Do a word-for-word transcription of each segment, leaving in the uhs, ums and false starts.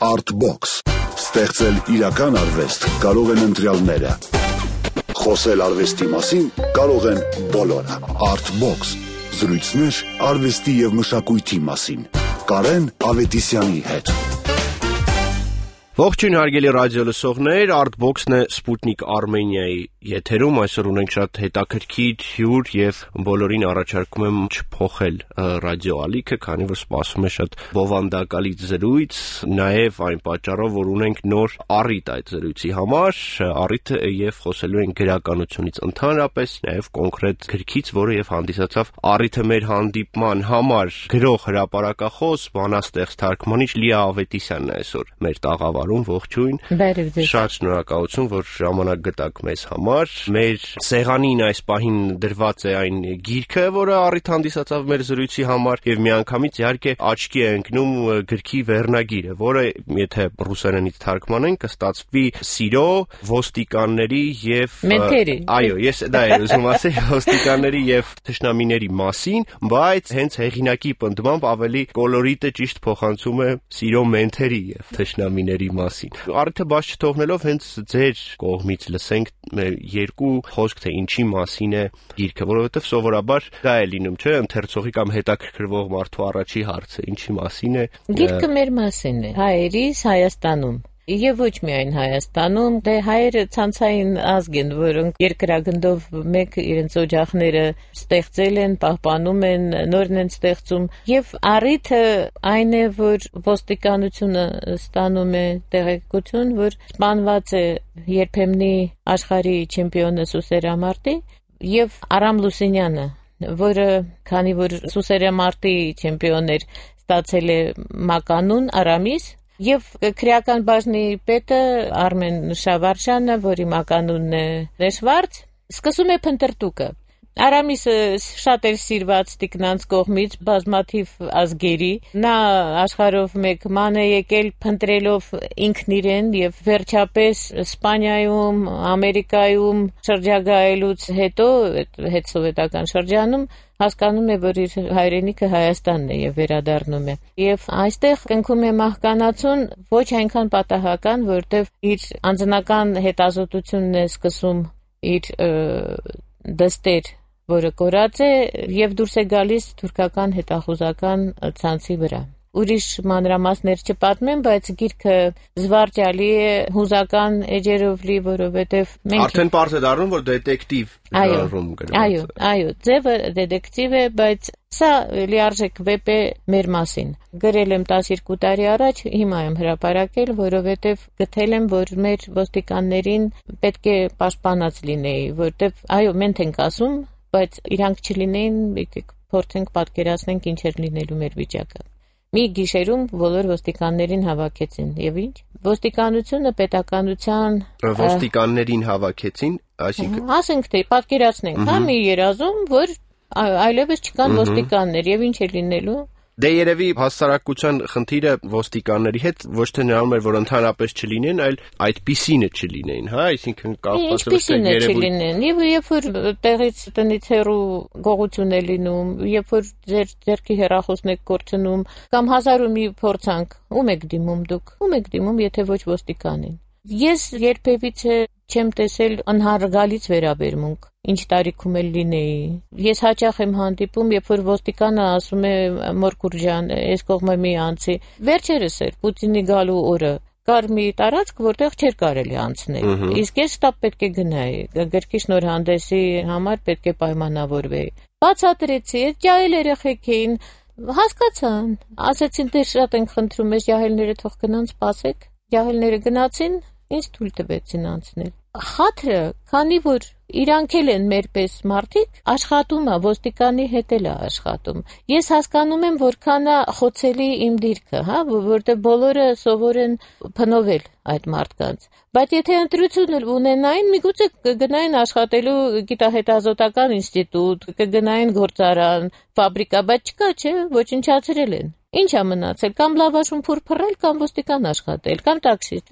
Artbox. Ստեղծել իրական արվեստ կարող են ընտրյալները։ Խոսել արվեստի մասին կարող են բոլորը։ Artbox. Զրույցներ արվեստի և մշակույթի մասին։ Կարեն Ավետիսյանի հետ։ Ողջույն հարգելի ռադիո լսողներ, Artbox-ն է Sputnik Armenia-ի եթերում, այսօր ունենք շատ հետաքրքիր հյուր եւ բոլորին առաջարկում եմ չփոխել ռադիո ալիքը, քանի որ սպասում է շատ բովանդակալի զրույց, նաեւ այն պատճառով, որ ունենք նոր առիթ այդ զրույցի համար, առիթը եւ խոսելու ենք գրականությունից ընդհանրապես, նաեւ կոնկրետ գրքից, որը եւ հանդիսացավ առիթը մեր հանդիպման համար, գրող հրապարակախոս, բանաստեղծ թարգմանիչ Լիա Ավետիսյանն է այսօր մեր տաղավարում։ Ողջույն։ Շատ շնորհակալություն, որ ժամանակ գտաք մեզ համար։ Մեր սեղանին այս պահին դրված է այն գիրքը, որը առիթ հանդիսացավ մեր զրույցի համար, եւ միանգամից իհարկե աչքի է ընկնում գրքի վերնագիրը, որը եթե ռուսերենից թարգմանենք, կստացվի Սիրո, ոստիկանների եւ Մենթերի։ Այո, ես դա եմ ուզում ասել, ոստիկանների եւ թշնամիների մասին, բայց հենց հեղինակի պնդմամբ ավելի կոլորիտը ճիշտ փոխանցում է Սիրո, մենթերի եւ թշնամիների մասին։ Առիթը բաց չթողնելով հենց ձեր կողմից լսենք երկու խոսք, թե ինչի մասին է գիրքը, որովհետև սովորաբար դա է լինում, չէ՞, ընթերցողի կամ հետաքրքրվող մարդու առաջի հարցը, ինչի մասին է։ Գիրքը մեր մասին է, հայերիս Հայաստանում։ Եվ ոչ միայն Հայաստանում, դե հայերը ցանցային ազգ են, որոնք երկրագնդով մեկ իրենց օջախները ստեղծել են, պահպանում են, նորն են ստեղծում, եւ առիթը այն է, որ ոստիկանությունը ստանում է տեղեկություն, որ սպանված է երբեմնի աշխարհի չեմպիոնը Սուսերամարտի եւ Արամ Լուսինյանը, որը քանի որ Սուսերամարտի չեմպիոն էր, ստացել է մականուն Արամիս, եւ քրեական բաժնի պետը Արմեն Շավարշյանը, որի մականունն է Ռեշվարց, սկսում է փնտրտուկը։ Արամիսը շատ էր սիրված տիկնանց կողմից բազմաթիվ ազգերի, նա աշխարհով մեկ ման է եկել փնտրելով ինքն իրեն եւ վերջապես Իսպանիայում, Ամերիկայում շրջագայելուց հետո հետսովետական շրջանում հասկանում է, որ իր հայրենիքը Հայաստանն է եւ վերադառնում է։ Եվ այստեղ կնքում է մահկանացուն ոչ այնքան պատահական, որտեվ իր անձնական հետազոտությունն է սկսում իր դստեր, որը կորած է եւ դուրս է գալիս թուրքական հետախուզական ցանցի վրա։ Ուրիշ մանրամասներ չպատմեմ, բայց գիրքը զվարճալի է, հուզական էջերով լի, որովհետև մենք արդեն պարզ է դառնում, որ դետեկտիվ ժանրում գրված է։ Այո, այո, ձևը դետեկտիվ է, բայց սա լիարժեք վեպ է մեր մասին։ Գրել եմ տասներկու տարի առաջ, հիմա եմ հրապարակել, որովհետև գտել եմ, որ մեր ոստիկաններին պետք է պաշտպանած լինեի, որտեվ այո, մենք ենք ասում, բայց իրանք չլինեին, եկեք փորձենք պատկերացնենք ինչ էր լինելու մեր վիճակը։ Մի գիշերում բոլոր ոստիկաններին հավաքեցին, եւ ինչ? Ոստիկանությունը պետականության ոստիկաններին հավաքեցին, այսինքն ասենք թե պատկերացնենք, հա, մի երազում, որ այլևս չկան ոստիկաններ, եւ ինչ է լինելու։ Դե երևի հասարակության խնդիրը ոստիկանների հետ ոչ թե նրանում էր, որ ընդհանրապես չլինեն, այլ այդպիսինը չլինեն, հա, այսինքն կապված է չլինեն։ Եվ երբ որ տեղից տնից հեռու գողություն է լինում, երբ որ ձեր ձեռքի հեռախոսն եք կորցնում, կամ հազար ու մի փորձանք, ում եք դիմում դուք, ում եք դիմում, եթե ոչ ոստիկանին։ Ես երբևիցե չեմ տեսել անհարգալից վերաբերմունք, ինչ տարիքում էլ լինեի։ Ես հաճախ եմ հանդիպում, երբ որ ոստիկանը ասում է Մորկուր ջան, այս կողմը մի անցի։ Վերջերս էր Պուտինի գալու օրը, կար մի տարածք, որտեղ չէր կարելի անցնել։ Իսկ ես շտապ պետք է գնայի, գրքի շնորհանդեսի համար պետք է պայմանավորվեի։ Բացատրեցի, այդ ջահել երեխեք էին, հասկացան, ասացին, դե շատ ենք խնդրում, այս ջահելները թող գնան սպասեք։ Ջահելները գնացին, ինձ թույլ տվեցին անցնել։ Խաթրը, քանի որ իրանք էլ են մերպես մարդիկ, աշխատում է, ոստիկանի հետ էլ է աշխատում։ Ես հասկանում եմ, որքան է խոցելի իմ դիրքը, հա, որտեղ բոլորը սովոր են փնովել այդ մարդկանց։ Բայց եթե ընտրություն ունենային, միգուցե կգնային աշխատելու գիտահետազոտական ինստիտուտ, կգնային գործարան, ֆաբրիկա, բայց չկա, չէ, ոչնչացրել են։ Ինչ է մնացել, կամ լավաշուն փուր փռել, կամ ոստիկան աշխատել, կամ տաքսիստ, վերջ։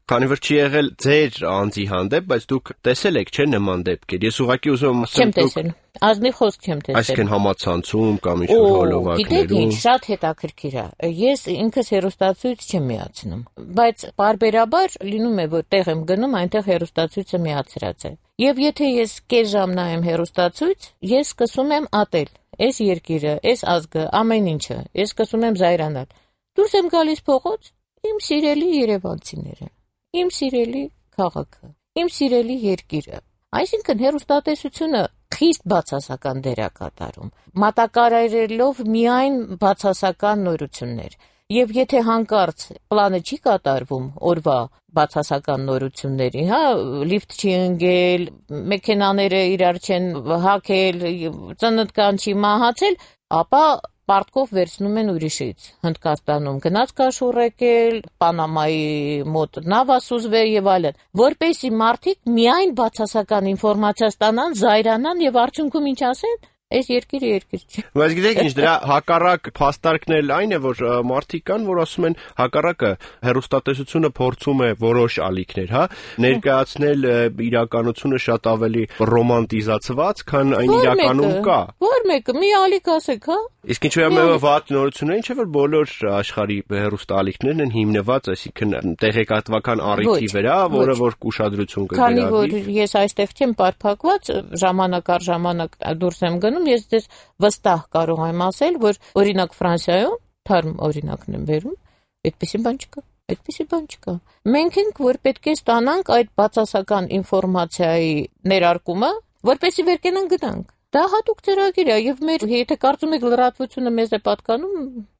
Քանի որ չի եղել ձեր անձի հանդեպ, բայց դուք տեսել եք, չէ՞ նման դեպքեր։ Ես ուղղակի ուզում եմ ասեմ, չեմ տեսել։ Ազնիվ խոսք չեմ տեսել։ Այսինքն համացանցում կամ ինչ-որ հոլովակներում։ Գիտեք ինչ, շատ հետաքրքիր է։ Ես ինքս հեռուստացույց չեմ միացնում, բայց բարբերաբար լինում է, որ տեղ եմ գնում, այնտեղ հեռուստացույցը միացրած է։ Եվ եթե ես կես ժամ նայեմ հեռուստացույց, ես սկսում եմ ատել։ Այս երկիրը, այս ազգը, ամեն ինչը, ես սկսում եմ զայրանալ։ Դուրս եմ գալիս փողոց, իմ սիրելի երևանցիները, իմ սիրելի քաղաքը, իմ սիրելի երկիրը։ Այսինքն հեռուստատեսությունը խիստ բացասական դեր է կատարում, մատակարարելով միայն բացասական նորություններ։ Եվ եթե հանկարծ պլանը չի կատարվում օրվա բացասական նորությունների, հա, լիֆտ չի ընկել, մեքենաները իրար չեն հակել, ծննդկան չի մահացել, ապա պարտքով վերցնում են ուրիշից։ Հնդկաստանում գնաց կաշուռ եկել, Պանամայի մոտ նավ ասուզվել եւ այլն, որպեսզի մարդիկ միայն բացասական ինֆորմացիա ստանան, զայրանան եւ արդյունքում ինչ ասեն։ Այս երկիրը երկիր չի։ Բայց գիտեք ինչ, դրա հակառակ փաստարկն էլ այն է, որ մարդիկ կան, որ ասում են հակառակը, հեռուստատեսությունը փորձում է որոշ ալիքներ, հա, ներկայացնել իրականությունը շատ ավելի ռոմանտիզացված, քան այն իրականում կա։ Որ մեկը մի ալիք ասեք, հա։ Իսկ ինչու՞ է վատ նորությունները, ինչ է որ բոլոր աշխարհի հեռուստաալիքներն են հիմնված, այսինքն տեղեկատվական առիթի վրա, որը որ ուշադրություն կդրվի։ Քանի որ ես այստեղ չեմ պարփակված, ժամանակ առ ժամանակ դուրս եմ գնում, ես դες վստահ կարող եմ ասել, որ օրինակ Ֆրանսիայում, թարմ օրինակն եմ բերում, այդպիսի բան չկա, այդպիսի բան չկա։ Մենք ենք, որ պետք է ստանանք այդ բացասական ինֆորմացիայի ներարկումը, որպեսզի վեր կենան գնանք։ Դա հատուկ ծրագիր է, եւ մեր, եթե կարծում եք լրատվությունը մեզ է պատկանում,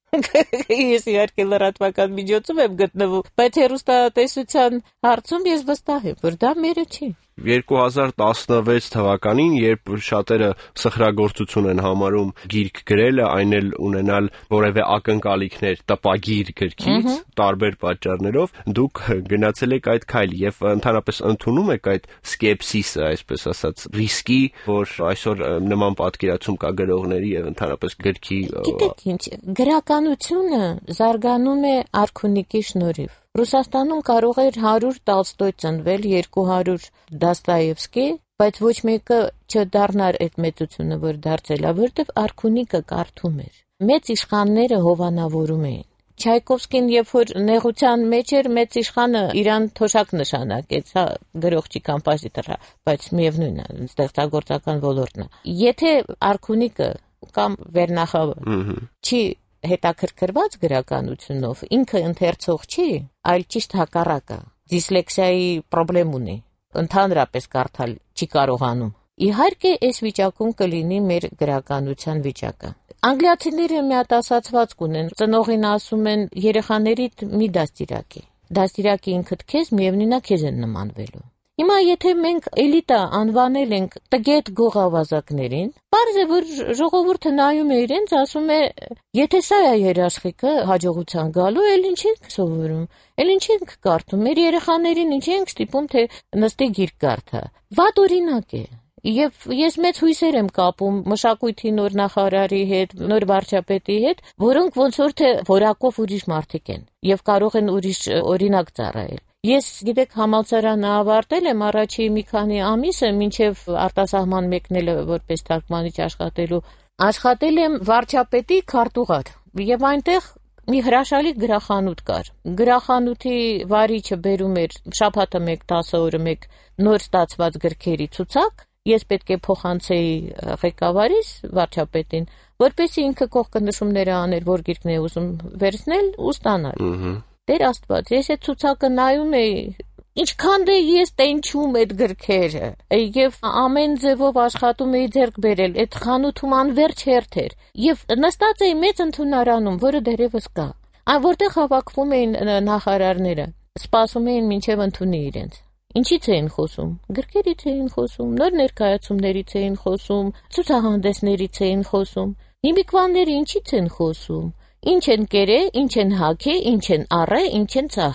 ես իհարկե լրատվական միջոցում եմ գտնվում, բայց հեռուստատեսության հարցում ես վստահ եմ, որ դա մերը չի։ երկու հազար տասնվեց թվականին, երբ շատերը սխրագործություն են համարում գիրք գրելը, այն էլ ունենալ որևէ ակնկալիքներ տպագիր գրքից, տարբեր պատճառներով, դուք գնացել եք այդ քայլ եւ ընդհանրապես ընդունում եք այդ սկեպսիսը, այսպես ասած, ռիսկի, որ այսօր նման պատկերացում կա գրողների եւ ընդհանրապես գրքի։ Գիտեք ինչ, գրականությունը զարգանում է արքունիկի շնորհիվ։ Ռուսաստանում կարող էր հարյուր Տոլստոյ ծնվել, երկու հարյուր Դոստոևսկի, բայց ոչ մեկը չդառնար այդ մեծությունը, որ դարձել է, որտեվ արքունիկը կարդում էր։ Մեծ իշխանները հովանավորում էին։ Չայկովսկին, երբ որ նեղության մեջ էր, մեծ իշխանը իրան թոշակ նշանակեց, հա, գրող չի, կոմպոզիտոր, բայց միևնույն է, ստեղծագործական ոլորտն է։ Եթե արքունիկը կամ վերնախավը չի հետաքրքրված գրականությունով, ինքը ընթերցող չի, այլ ճիշտ հակառակը, դիսլեքսիայի խնդրեմ ունի, ընդհանրապես կարդալ չի կարողանում։ Իհարկե, այս վիճակում կլինի մեր գրականության վիճակը։ Անգլիացիները մի հատ ասացվածք ունեն, ծնողին ասում են երեխաներիդ մի դաստիարակի։ Դաստիարակի ինքդ քեզ, միևնույնն է քեզ են նմանվելու։ Հիմա եթե մենք էլիտա անվանել ենք տգետ գողավազակներին, պարզ է, որ ժողովուրդը նայում է իրենց, ասում է, եթե սա է երաշխիքը հաջողության գալու, էլ ինչ ենք սովորում, էլ ինչ ենք կարդում, մեր երեխաներին ինչ ենք ստիպում, թե նստի գիրք կարդա։ Վատ օրինակ է։ Եվ ես մեծ հույսեր եմ կապում մշակույթի նոր նախարարի հետ, նոր վարչապետի հետ, որոնք ոնց որ թե որակով ուրիշ մարդիկ են եւ կարող են ուրիշ օրինակ ծառայել։ Ես գիտեք համալսարանը ավարտել եմ առաջի մի քանի ամիսը, մինչև արտասահման մեկնելը որպես թարգմանիչ աշխատելու, աշխատել եմ վարչապետի քարտուղար եւ այնտեղ մի հրաշալի գրախանութ կար։ Գրախանութի վարիչը բերում էր շաբաթը մեկ, տասը օրը մեկ նոր ստացված գրքերի ցուցակ։ Ես պետք է փոխանցեի ղեկավարիս վարչապետին, որպեսզի ինքը կողքնշումները աներ, որ գիրքն է ուզում վերցնել ու ստանալ։ Տեր Աստված, ես այդ ցուցակը նայում էի, ինչքան դե ես տենչում այդ գրքերը, եւ ամեն ձևով աշխատում էի ձեռք բերել, այդ խանութում անverջ հերթ էր, եւ նստած էի մեծ ընդունարանում, որը դեռևս կա, որտեղ հավաքվում էին նախարարները, սպասում էին մինչև ընդունի իրենց։ Ինչից էին խոսում, գրքերից էին խոսում, նոր ներկայացումներից էին խոսում, ցուցահանդեսներից էին խոսում, հիմիկվանները ինչից են խոսում, ինչ են կերե, ինչ են հագե, ինչ են առե, ինչ են ծախե։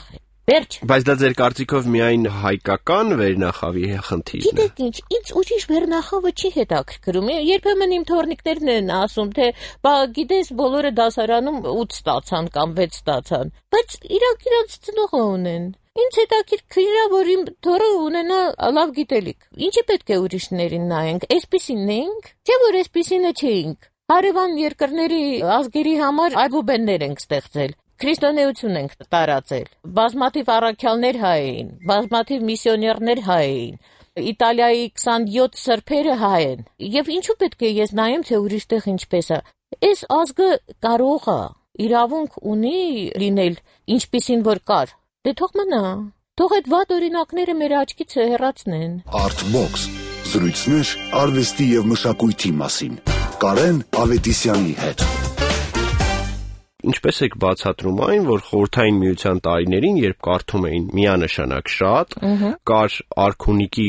Վերջ։ Բայց դա ձեր կարծիքով միայն հայկական վերնախավի խնդիրն է։ Գիտեք ինչ, ինձ ուրիշ վերնախավը չի հետաքրքրում։ Երբեմն իմ թորնիկներն են ասում, թե բա գիտես բոլորը դասարանում ութ ստացան կամ վեց ստացան, բայց իրանք իրանք ծնողը ունեն։ Ինձ հետաքրքիր է, որ իմ թորը ունենա լավ գիտելիք։ Ինչի պետք է ուրիշներին նայենք, այսպիսին ենք, չէ՞ որ այսպիսինը չէինք։ Հարևան երկրների ազգերի համար այբուբեններ ենք ստեղծել։ Քրիստոնեություն ենք տարածել, բազմաթիվ առաքյալներ հայ էին, բազմաթիվ միսիոներներ հայ էին, Իտալիայի քսանյոթ սրբերը հայ են, և ինչու պետք է ես նայեմ, թե ուրիշտեղ ինչպես է, այս ազգը կարող է, իրավունք ունի լինել ինչպիսին որ կար, դե թող մնա, թող այդ վատ օրինակները մեր աչքից հեռացնեն։ Artbox. Զրույցներ արվեստի և մշակույթի մասին։ Կարեն Ավետիսյանի հետ։ Ինչպես եք բացատրում այն, որ խորհրդային միության տարիներին, երբ կարդում էին միանշանակ շատ, կար արքունիքի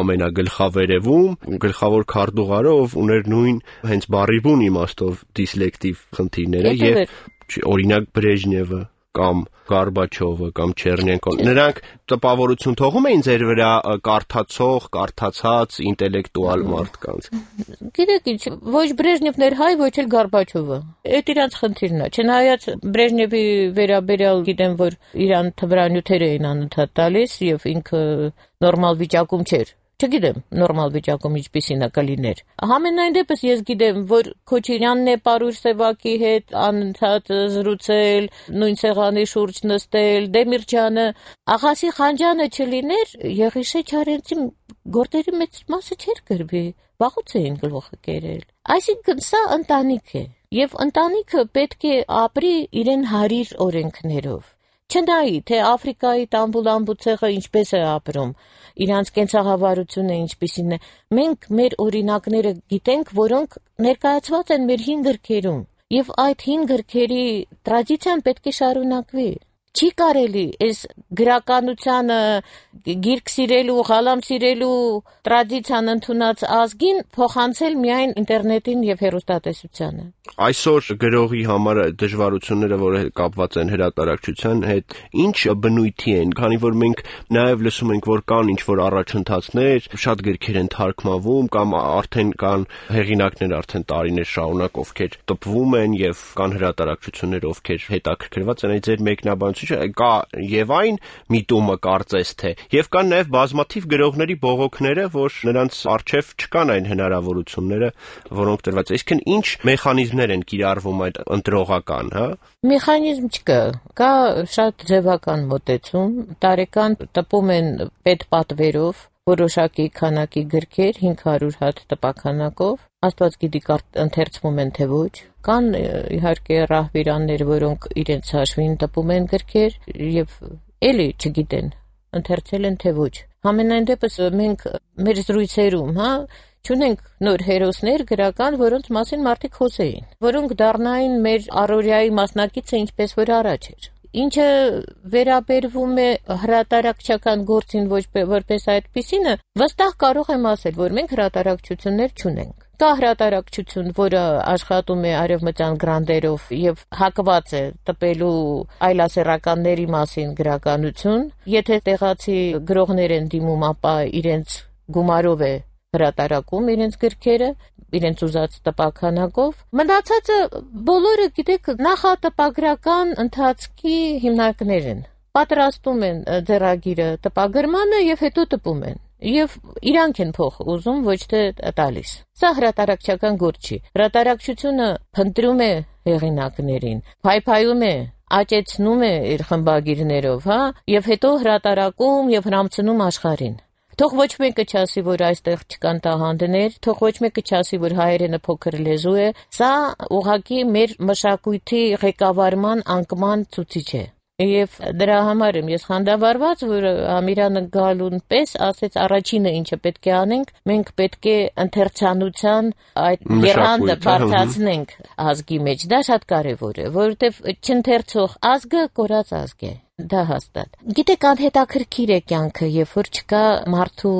ամենագլխավերևում գլխավոր քարտուղարը, ով ուներ նույն հենց բառի բուն իմաստով դիսլեկտիվ խնդիրները եւ օրինակ Բրեժնևը կամ Գորբաչովը կամ Չեռնենկոն, նրանք տպավորություն թողում էին ձեր վրա կարդացող, կարդացած ինտելեկտուալ մարդկանց։ Գիտեք ինչ, ոչ Բրեժնևն էր հայ, ոչ էլ Գորբաչովը։ Այդ իրանց խնդիրն է։ Չնայած Բրեժնևի վերաբերյալ գիտեմ, որ իրան թմրանյութեր էին անընդհատ տալիս եւ ինքը նորմալ վիճակում չէր։ Չգիտեմ, նորմալ վիճակում ինչպիսին է կլիներ։ Համենայն դեպս ես գիտեմ, որ Քոչարյանն է Պարուր Սևակի հետ անընդհատ զրուցել, նույն սեղանի շուրջ նստել, Դեմիրճյանը, Աղասի Խանջյանը չլիներ, Եղիշե Չարենցի գործերի մեծ մասը չէր գրվի, վաղուց էին գլուխը կերել։ Այսինքն սա ընտանիք է, եւ ընտանիքը պետք է ապրի իրեն հարիր օրենքներով։ Չնայի, թե Աֆրիկայի տամբուլամբուցեղը ինչպես է ապրում, իրանց կենցաղավարությունը ինչպիսին է, մենք մեր օրինակները գիտենք, որոնք ներկայացված են մեր հին գրքերում, եւ այդ հին գրքերի տրադիցիան պետք է շարունակվի։ Չի կարելի այս գրականությանը գիրք սիրելու, ղալամ սիրելու տրադիցիան ընդունած ազգին փոխանցել միայն ինտերնետին եւ հեռուստատեսությանը։ Այսօր գրողի համար դժվարությունները, որ կապված են հրատարակչության հետ, ինչ բնույթի են, քանի որ մենք նաեւ լսում ենք, որ կան ինչ-որ առաջընթացներ, շատ գրքեր են թարգմանվում կամ արդեն կան հեղինակներ արդեն տարիներ շարունակ, ովքեր տպվում են եւ կան հրատարակչություններ, ովքեր հետաքրքրված են այդ ձեր մեկնաբանությունը, կա եւ այն միտումը կարծես թե, եւ կան նաեւ բազմաթիվ գրողների բողոքները, որ նրանց առջեւ չկան այն հնարավորությունները, որոնք տրված են։ Այսինքն ինչ մեխանիզմներ են կիրառվում այդ ընտրողական, հա։ Մեխանիզմ չկա, կա շատ ձևական մոտեցում, տարեկան տպում են պետպատվերով որոշակի քանակի գրքեր հինգ հարյուր հատ տպաքանակով, Աստված գիտի ընթերցվում են թե ոչ, կան իհարկե ռահվիրաններ, որոնք իրենց հաշվին տպում են գրքեր եւ էլի չգիտեն, ընթերցել են թե ոչ։ Համենայն դեպս մենք մեր զրույցերում, հա, չունենք նոր հերոսներ գրական, որոնց մասին մարդիկ խոսեին, որոնք դառնային մեր առօրյայի մասնակիցը, ինչպես որ առաջ էր։ Ինչը վերաբերվում է հրատարակչական գործին ոչ որպես այդպիսինը, վստահ կարող եմ ասել, որ մենք հրատարակչություններ չունենք։ Կա հրատարակչություն, որը աշխատում է արևմտյան գրանտերով եւ հակված է տպելու այլասեռականների մասին գրականություն։ Եթե տեղացի գրողներ են դիմում, ապա իրենց գումարով է հրատարակում իրենց գրքերը, իրենց ուզած տպաքանակով։ Մնացածը բոլորը, գիտեք, նախատպագրական ընթացքի հիմնարկներ են։ Պատրաստում են ձեռագիրը տպագրմանը եւ հետո տպում են։ Եվ իրանք են փող ուզում, ոչ թե տալիս։ Սա հրատարակչական գործ չի։ Հրատարակչությունը փնտրում է հեղինակներին, փայփայում է, աճեցնում է իր խմբագիրներով, հա, եւ հետո հրատարակում եւ հրամցնում աշխարհին։ Թող ոչ մեկը չասի, որ այստեղ չկան տաղանդներ, թող ոչ մեկը չասի, որ հայերենը փոքր լեզու է, սա ուղղակի մեր մշակույթի ղեկավարման անկման ցուցիչ է։ Եվ դրա համար եմ ես խանդավառված, որ Ամիրանը գալուն պես ասեց առաջինը ինչը պետք է անենք, մենք պետք է ընթերցանության այդ եռանդը բարձրացնենք ազգի մեջ, դա շատ կարևոր է, որովհետև չընթերցող ազգը կորած ազգ է, դա հաստատ։ Գիտեք, անհետաքրքիր է կյանքը, երբ որ չկա մարդու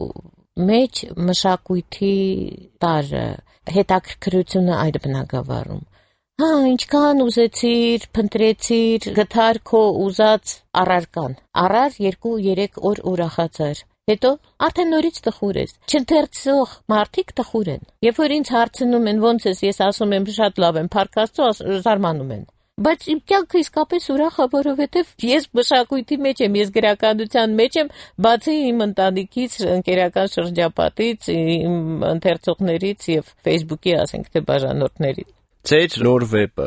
մեջ մշակույթի տարը, հետաքրքրությունը այդ բնագավառում։ Հա, ինչքան ուզեցիր, փնտրեցիր, գտար քո ուզած առարկան։ Առար երկու երեք օր ուրախացար։ Հետո արդեն նորից տխուր ես։ Չընթերցող մարդիկ տխուր են։ Երբ որ ինձ հարցնում են ոնց ես, ես ասում եմ շատ լավ եմ, Փառք Աստծո, զարմանում են։ Բայց իմ կյանքը իսկապես ուրախ է, որովհետև ես մշակույթի մեջ եմ, ես գրականության մեջ եմ, բացի իմ ընտանիքից, ընկերական շրջապատից, իմ ընթերցողներից եւ Facebook-ի, ասենք թե բաժանորդներից։ Ձեր նոր վեպը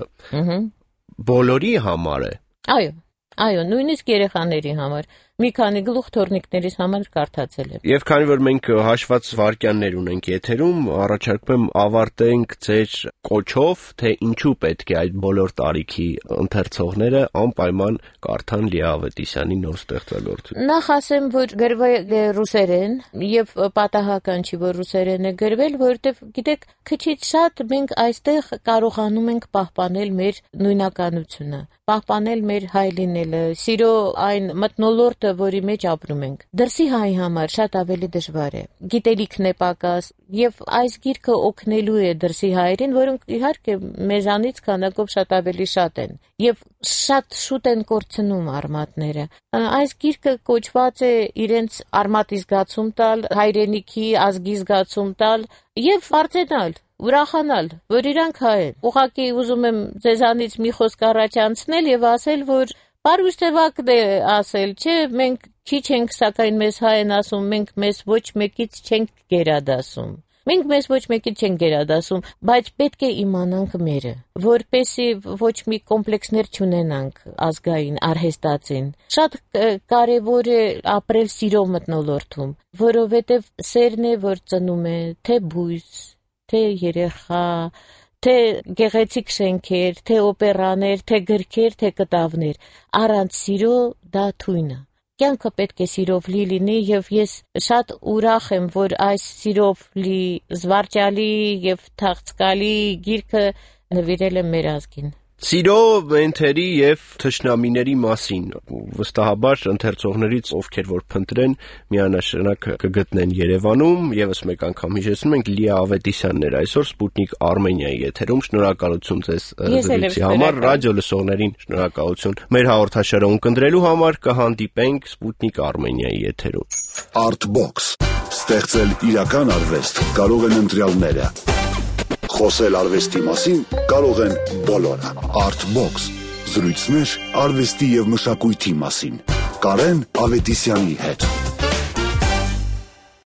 բոլորի համար է։ Այո, այո, նույնիսկ երեխաների համար։ Մի քանի գլուխ թորնիկներիս համար կարդացել եմ։ Եվ քանի որ մենք հաշված վայրկյաններ ունենք եթերում, առաջարկում եմ ավարտենք ձեր կոչով, թե ինչու պետք է այդ բոլոր տարիքի ընթերցողները անպայման կարդան Լիա Ավետիսյանի նոր ստեղծագործություն։ Նախ ասեմ, որ գրվել է ռուսերեն եւ պատահական չի, որ ռուսերեն է գրվել, որովհետեւ գիտեք, քիչից շատ մենք այստեղ կարողանում ենք պահպանել մեր նույնականությունը, պահպանել մեր հայ լինելը, սիրո այն մթնոլորտը, որի մեջ ապրում ենք։ Դրսի հայ համար շատ ավելի դժվար է։ Գիտելիքն է պակաս եւ այս գիրքը օգնելու է դրսի հայերին, որոնք իհարկե մեզանից քանակով շատ ավելի շատ են եւ շատ շուտ են կորցնում արմատները։ Այս գիրքը կոչված է իրենց արմատի զգացում տալ, հայրենիքի ազգի զգացում տալ եւ վարձենալ, ուրախանալ, որ իրանք հայ են։ Ուղղակի ուզում եմ ձեզանից մի խոսք առաջ անցնել եւ ասել, որ Պարուսևակն է ասել, չէ, մենք քիչ ենք, սակայն մեզ հայ են ասում, մենք մեզ ոչ մեկից չենք գերադասում։ Մենք մեզ ոչ մեկից չենք գերադասում, բայց պետք է իմանանք մերը, որպեսզի ոչ մի կոմպլեքսներ չունենանք ազգային արհեստածին։ Շատ կարևոր է ապրել սիրո մթնոլորտում, որովհետև սերն է, որ ծնում է թե բույս, թե երեխա, թե գեղեցիկ շենքեր, թե օպերաներ, թե գրքեր, թե կտավներ, առանց սիրո դա թույն է։ Կյանքը պետք է սիրով լի լինի եւ ես շատ ուրախ եմ, որ այս սիրով լի զվարճալի եւ թախծկալի գիրքը նվիրել եմ մեր ազգին։ Սիրո, մենթերի եւ թշնամիների մասին վստահաբար ընթերցողներից ովքեր որ փնտրեն միանշանակ կգտնեն Երևանում, եւս մեկ անգամ հիշեցնում ենք Լիա Ավետիսյանն էր այսօր Սպուտնիկ Արմենիայի եթերում, շնորհակալություն ձեզ զրույցի համար, ռադիո լսողներին շնորհակալություն։ Մեր հաղորդաշարը ունկնդրելու համար կհանդիպենք Սպուտնիկ Արմենիայի եթերում։ Artbox ստեղծել իրական արվեստ կարող են ընտրյալները։ Խոսել արվեստի մասին կարող են բոլորը։ Artbox զրույցներ արվեստի եւ մշակույթի մասին։ Կարեն Ավետիսյանի հետ։